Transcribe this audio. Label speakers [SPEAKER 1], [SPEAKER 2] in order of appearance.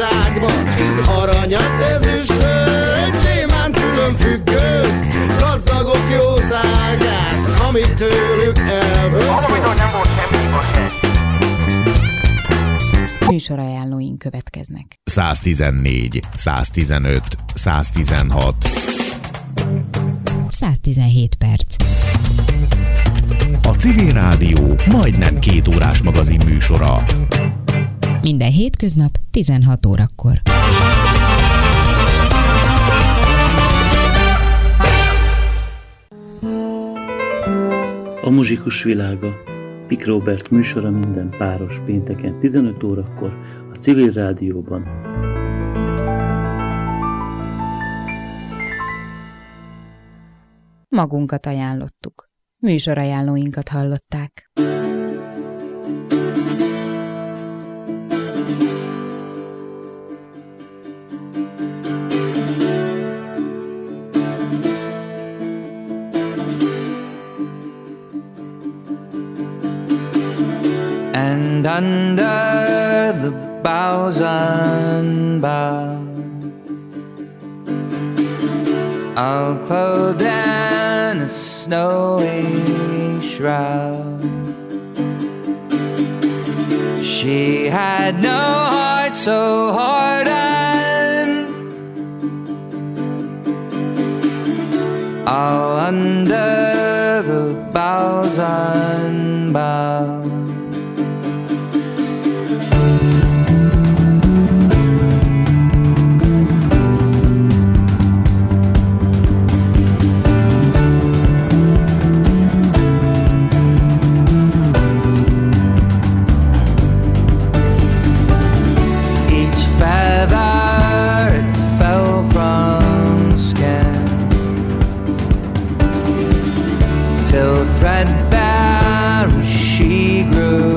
[SPEAKER 1] zsákba. Aranyat, ezüstöt, gyémánt külön függőt, gazdagok jószágát, amit tőlük elvett.
[SPEAKER 2] Valamikor nem volt semmi se.
[SPEAKER 3] Műsorajánlóink következnek.
[SPEAKER 4] 114, 115, 116.
[SPEAKER 3] 117 perc.
[SPEAKER 4] A Civil Rádió majdnem 2 órás magazin műsora.
[SPEAKER 3] Minden hétköznap 16 órakor.
[SPEAKER 5] A muzsikus világa. Pik Róbert műsora minden páros pénteken 15 órakor a Civil Rádióban.
[SPEAKER 3] Magunkat ajánlottuk. Műsorajánlóinkat hallották.
[SPEAKER 6] And under the boughs unbound, all clothed in a snowy shroud, she had no heart so hardened, all under the boughs unbound. Feather, it fell from skin, till threadbare she grew.